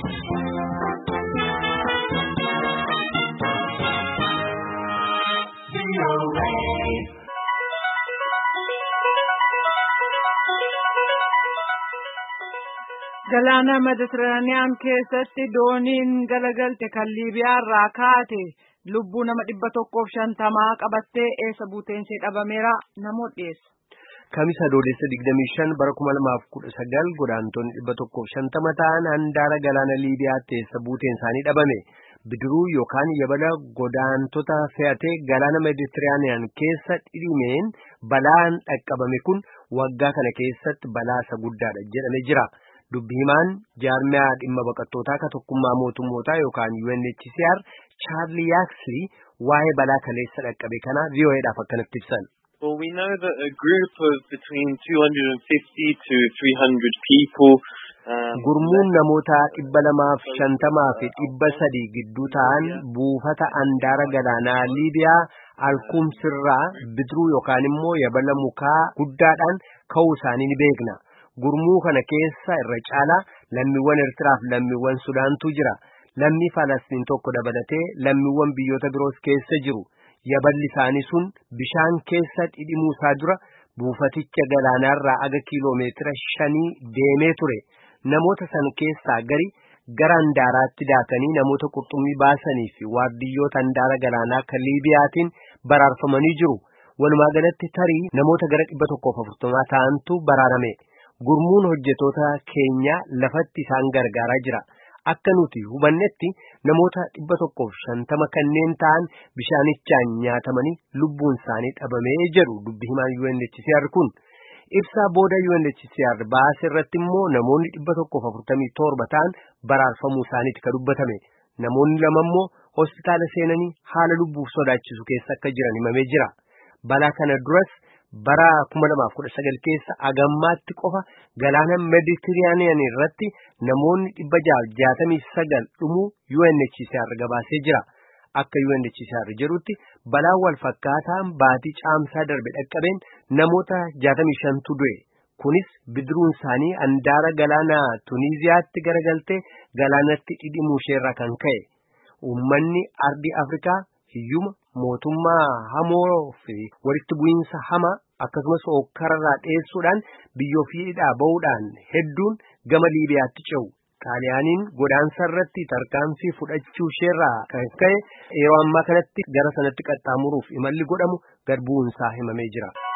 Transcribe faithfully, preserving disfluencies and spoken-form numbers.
Galaana Mediterraaniyaan keessatti dooniin galagalte kan Liibiyaa irraa kaate lubbuu nama dhibba tokkoof shantamaa qabattee eessa buuteen ishee dhabameera namoota dhiyeessa. Kamisa Adoolessa digdamii shan bara kuma lamaaf kudha sagal godaantonni dhibba tokkoof shantama ta'an handaara galaana Liibiyaatti eessa buuteen isaanii dhabame. Bidiruu yookaan yabala godaantota fe'atee galaana Mediterraaniyaan keessa dhidhimeen balaan dhaqqabame kun waggaa kana keessatti balaa isa guddaadha jedhamee jira. Dubbi himaan jaarmiyaa dhimma baqattootaa ka tokkummaa mootummootaa yookaan U N H C R Charlie Yaxley waa'ee balaa kaleessa dhaqqabe kana V O Aadhaaf akkanatti ibsan. Well, we know that a group of between two hundred fifty to three hundred people Gurmuun namoota dhibba lamaaf shantamaa fi dhibba sadii gidduu ta'an buufata handaara galaanaa Liibiyaa Alkumsirraa bidiruu yookaan immoo yabala mukaa guddaadhaan ka'uu isaanii ni beekna. Gurmuu kana keessa irra caalaa lammiiwwan Eertiraa fi lammiiwwan Sudaantu jira. Lammii Falastiin tokko dabalatee lammiiwwan biyyoota biroos keessa jiru. Yaballi isaanii sun bishaan keessa dhidhimuu isaa dura buufaticha galaanaarraa aga kiiloomeetira shanii deemee ture. Namoota san keessaa gari gara handaaraatti daakanii namoota qurxummii baasanii fi waardiyyoota handaara galaanaa kan Liibiyaatiin baraarfamanii jiru. Walumaa galatti tarii namoota gara dhibba tokkoof afurtamaa ta'antu baraarame. Gurmuun hojjetoota keenya lafatti isaan gargaaraa jira. Akka nuti hubannetti namoota dhibba tokkoof shantama kanneen ta'an bishaanichaan nyaatamanii lubbuun isaanii dhabamee jedhu dubbi himaan U N H C R kun. Ibsaa booda U N H C R baase irratti immoo namoonni dhibba tokkoof afurtamii torba ta'an baraarfamuu isaaniiti ka dubbatame. Namoonni lama immoo hospitaala seenanii haala lubbuuf sodaachisu keessa akka jiran himamee jira. Balaa kana duras bara kuma lamaaf kudha sagal keessa agammaatti qofa galaana Mediterraaniyaan irratti namoonni dhibba jaatamii sagal dhumuu U N H C R gabaasee jira. Akka U N H C R jedhutti balaa wal fakkaataan baatii caamsaa darbe dhaqqabeen namoota jaatamii shantu du'e. Kunis bidiruun isaanii handaara galaana Tuniiziyaatti garagaltee galaanatti dhidhimuu isheerraa kan ka'e. Uummanni ardii Afrikaa hiyyuma mootummaa hamoo fi walitti bu'iinsa hamaa akkasumas hokkararraa dheessuudhaan biyya ofiidhaa ba'uudhaan hedduun gama Liibiyaatti ce'u. Xaaliyaaniin godaansa irratti tarkaanfii fudhachuu isheerraa kan ka'e yeroo ammaa kanatti gara sanatti qaxxaamuruuf imalli godhamu gad bu'uunsaa himamee jira.